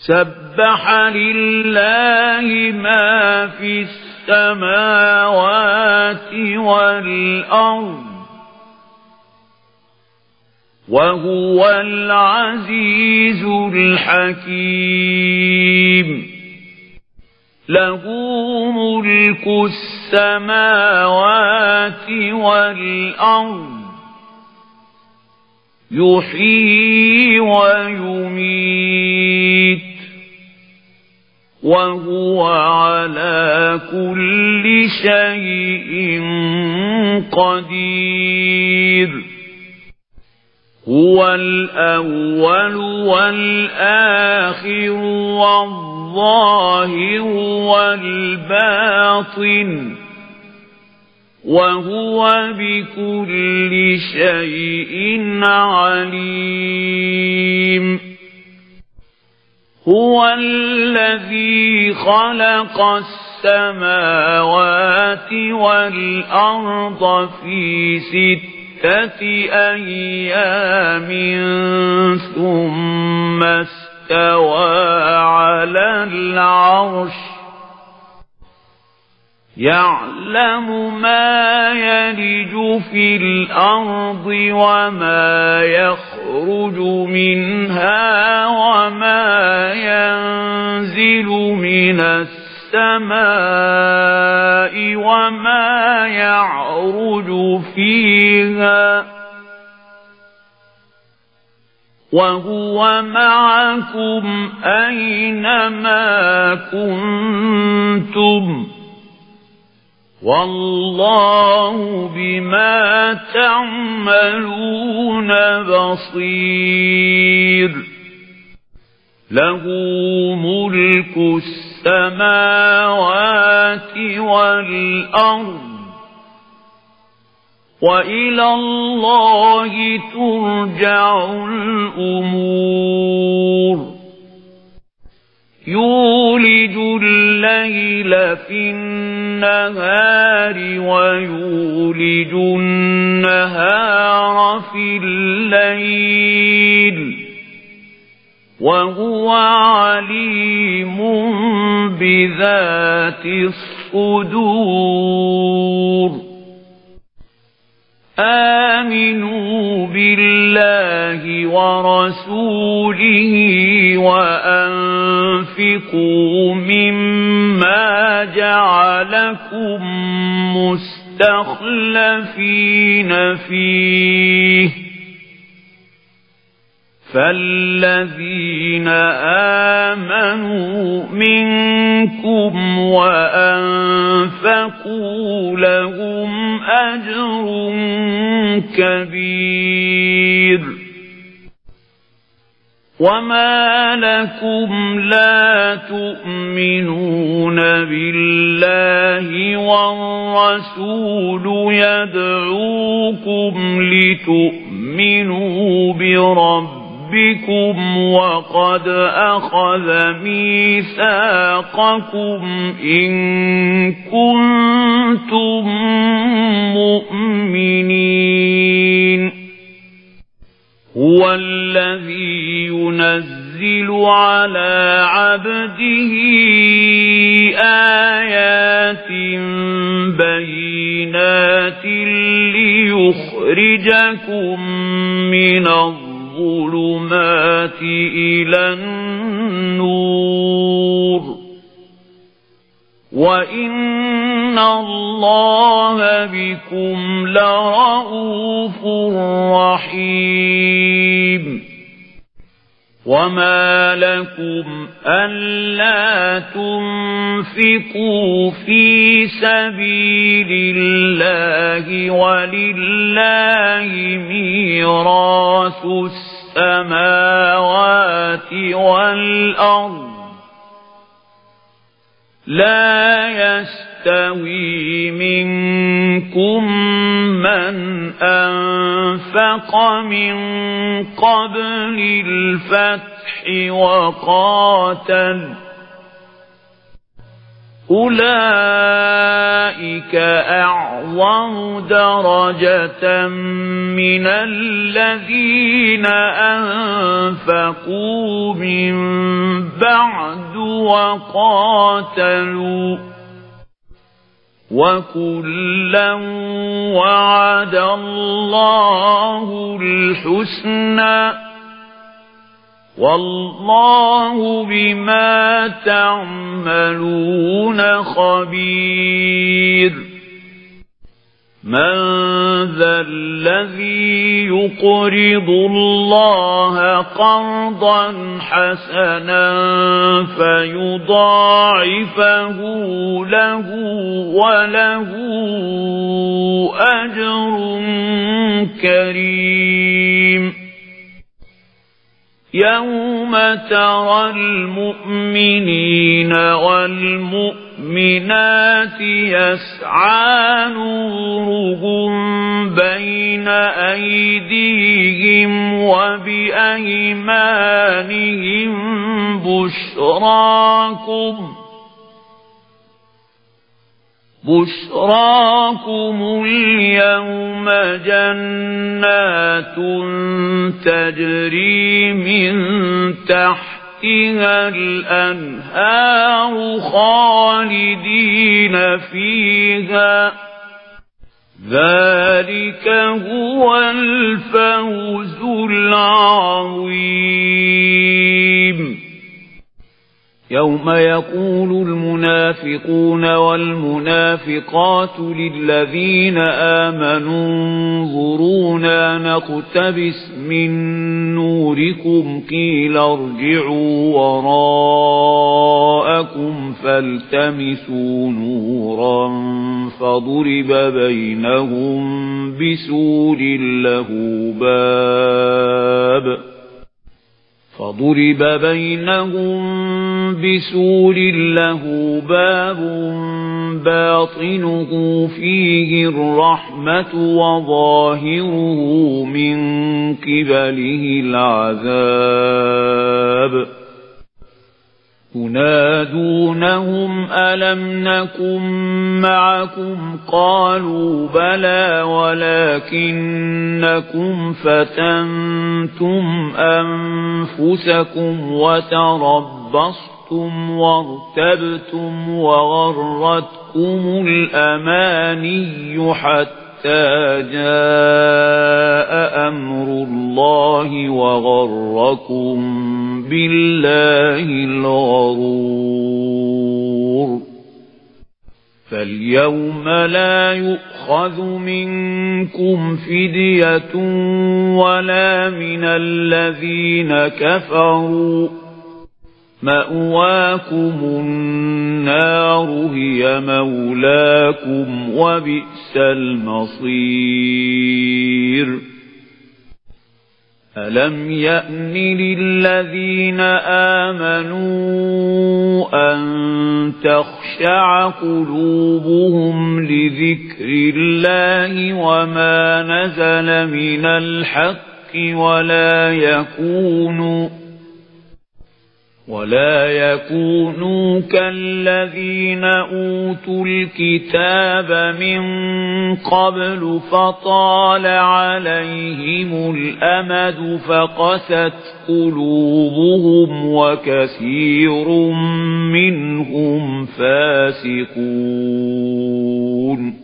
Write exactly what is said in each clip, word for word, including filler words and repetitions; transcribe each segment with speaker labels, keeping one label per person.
Speaker 1: سبح لله ما في السماوات والأرض وهو العزيز الحكيم له ملك السماوات والأرض يحيي ويميت وهو على كل شيء قدير هو الأول والآخر والظاهر والباطن وهو بكل شيء عليم هو الذي خلق السماوات والأرض في ستة أيام ثم استوى على العرش يعلم ما يلج في الأرض وما يخرج منها وما ينزل من السماء وما يعرج فيها وهو معكم أينما كنتم والله بما تعملون بصير له ملك السماوات والأرض وإلى الله ترجع الأمور يولج الليل في النهار ويولج النهار في الليل وهو عليم بذات الصدور آمنوا بالله ورسوله وأنفقوا مما جعلكم مستخلفين فيه فالذين آمنوا منكم وأنفقوا لهم أجر كبير وما لكم لا تؤمنون بالله والرسول يدعوكم لتؤمنوا بربكم بكم وقد أخذ ميثاقكم إن كنتم مؤمنين هو الذي ينزل على عبده آيات بينات ليخرجكم من الظلمات الظلمات إلى النور وإن الله بكم لرءوف رحيم وما لكم ألا تنفقوا في سبيل الله ولله ميراث السماوات والأرض لا يستوي منكم من أنفق من قبل الفتح وقاتل أولئك أعظم درجة من الذين أنفقوا من بعد وقاتلوا وكلا وعد الله الحسنى والله بما تعملون خبير من ذا الذي يقرض الله قرضا حسنا فيضاعفه له وله أجر كريم يوم ترى المؤمنين والمؤمنات يسعى نورهم بين أيديهم وبأيمانهم بشراكم بشراكم اليوم جنات تجري من تحتها الأنهار خالدين فيها ذلك هو الفوز العظيم يوم يقول المنافقون والمنافقات للذين آمنوا انظرونا نقتبس من نوركم قيل ارجعوا وراءكم فالتمسوا نورا فضرب بينهم بسور له باب فضرب بينهم بسور له باب باطنه فيه الرحمة وظاهره من قبله العذاب ينادونهم ألم نكن معكم قالوا بلى ولكنكم فتنتم أنفسكم وتربصتم وارتبتم وغرتكم الأماني حتى جاء أمر الله وغركم بالله الغرور فاليوم لا يؤخذ منكم فدية ولا من الذين كفروا مأواكم النار هي مولاكم وبئس المصير ألم يأن للذين آمنوا أن تخشع قلوبهم لذكر الله وما نزل من الحق ولا يكونوا ولا يكونوا كالذين أوتوا الكتاب من قبل فطال عليهم الأمد فقست قلوبهم وكثير منهم فاسقون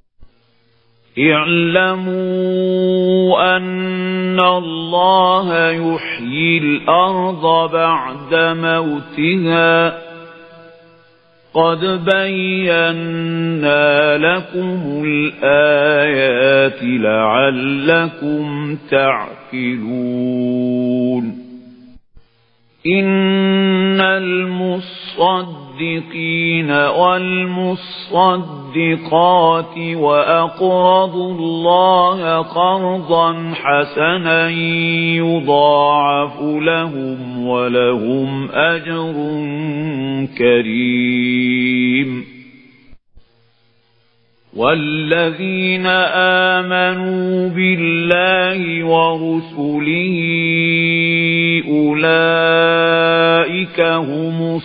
Speaker 1: اعلموا أن الله يحيي الأرض بعد موتها قد بينا لكم الآيات لعلكم تعقلون إن المصدقين والمصدقات وأقرضوا الله قرضا حسنا يضاعف لهم ولهم أجر كريم والذين آمنوا بالله ورسله أولئك هم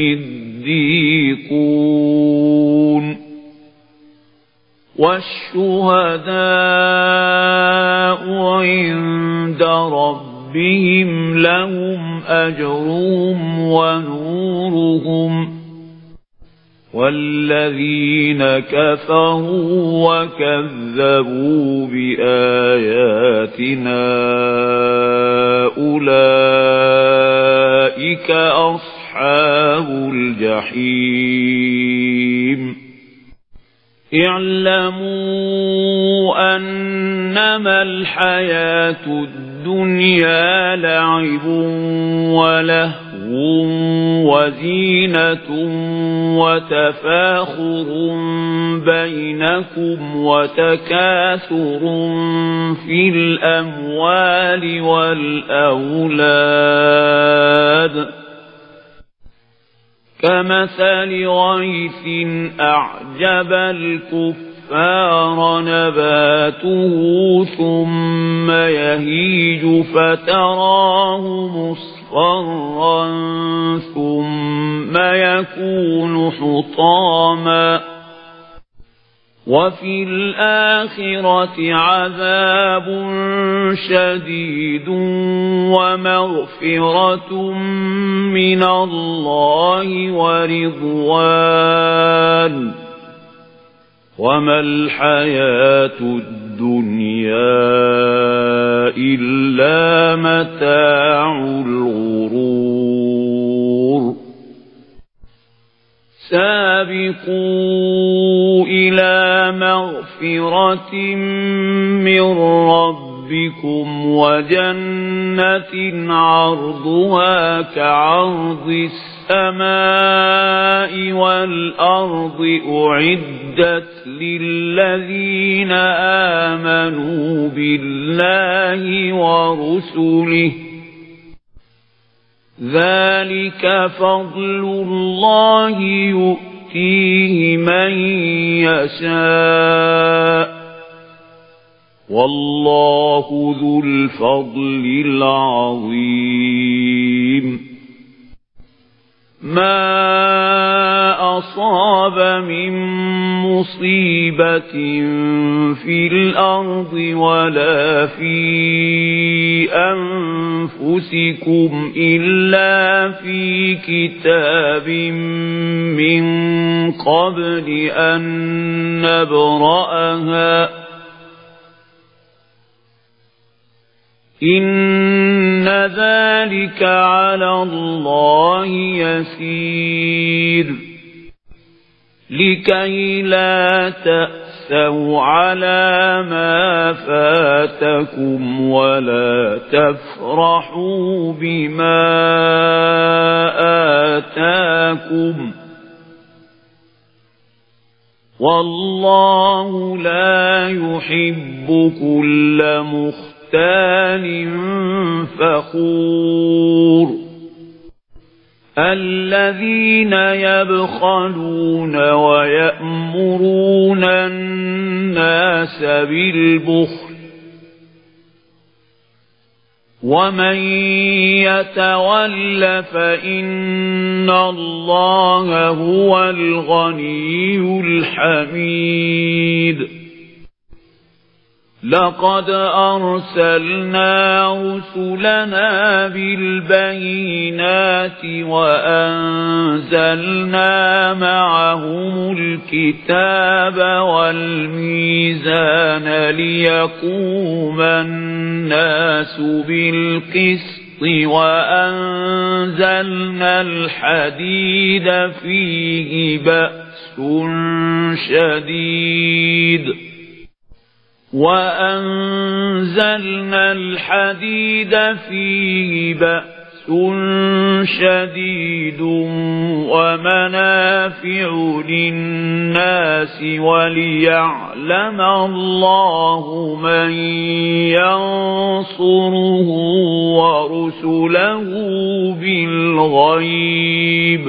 Speaker 1: الصديقون والشهداء عند ربهم لهم أجرهم ونورهم والذين كفروا وكذبوا بآياتنا أولئك أصحاب الجحيم اعلموا أنما الحياة الدنيا لعب ولهو وزينة وتفاخر بينكم وتكاثر في الأموال والأولاد كمثل غيث أعجب الكفار نباته ثم يهيج فتراه مصفرا ثم يكون حطاما وفي الآخرة عذاب شديد ومغفرة من الله ورضوان وما الحياة الدنيا إلا متاع الغرور سابقوا إلى مغفرة من ربكم وجنة عرضها كعرض السماء والأرض أعدت للذين آمنوا بالله ورسله ذلك فضل الله يؤتيه من يشاء والله ذو الفضل العظيم ما أصاب من مصيبة في الأرض ولا في أنفسكم إلا في كتاب من قبل أن نبرأها إن ذلك على الله يسير لكي لا تأسوا على ما فاتكم ولا تفرحوا بما آتاكم والله لا يحب كل مختار مختال فخور الذين يبخلون ويأمرون الناس بالبخل ومن يتول فإن الله هو الغني الحميد لقد أرسلنا رسلنا بالبينات وأنزلنا معهم الكتاب والميزان ليقوم الناس بالقسط وأنزلنا الحديد فيه بأس شديد وأنزلنا الحديد فيه بأس شديد ومنافع للناس وليعلم الله من ينصره ورسله بالغيب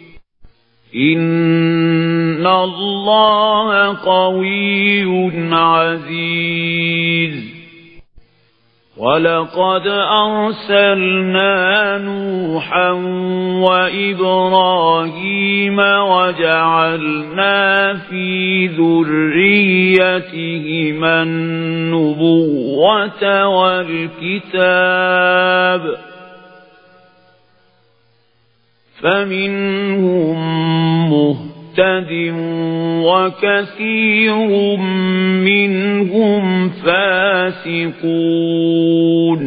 Speaker 1: إن الله قوي عزيز ولقد أرسلنا نوحا وإبراهيم وجعلنا في ذريتهما النبوة والكتاب فمنهم مهتد وكثير منهم فاسقون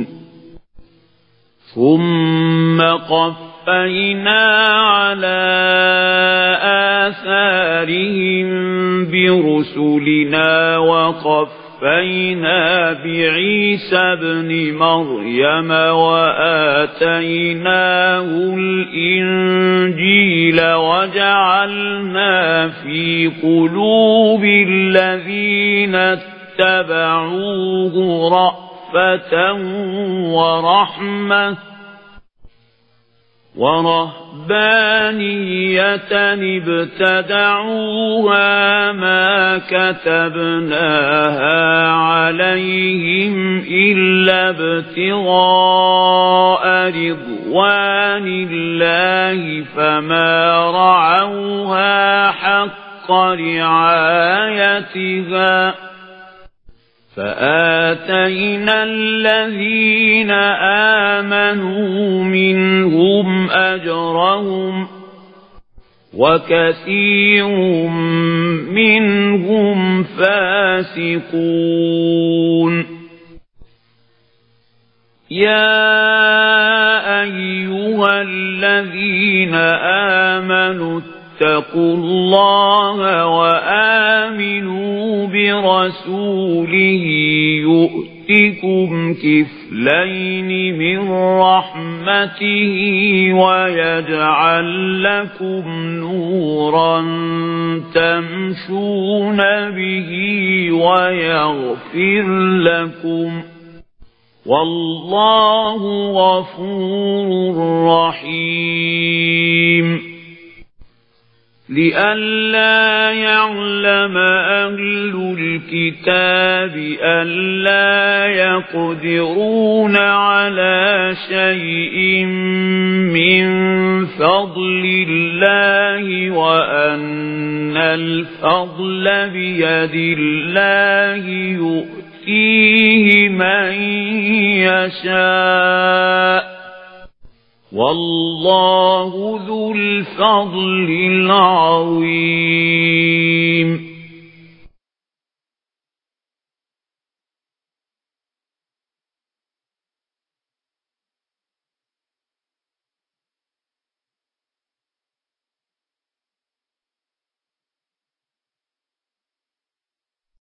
Speaker 1: ثم قفينا على آثارهم برسلنا وقفينا بعيسى ابن مريم وآتيناه الإنجيل وجعلنا في قلوب الذين اتبعوه رأفة ورحمة ورهبانية ابتدعوها ما كتبناها عليهم إلا ابتغاء رضوان الله فما رعوها حق رعايتها فآتينا الذين آمنوا منهم أجرهم وكثير منهم فاسقون يا أيها الذين آمنوا اتقوا الله وآمنوا برسوله يؤتكم كفلين من رحمته ويجعل لكم نورا تمشون به ويغفر لكم والله غفور رحيم لئلا يعلم أهل الكتاب ألا يقدرون على شيء من فضل الله وأن الفضل بيد الله يؤتيه من يشاء والله ذو الفضل العظيم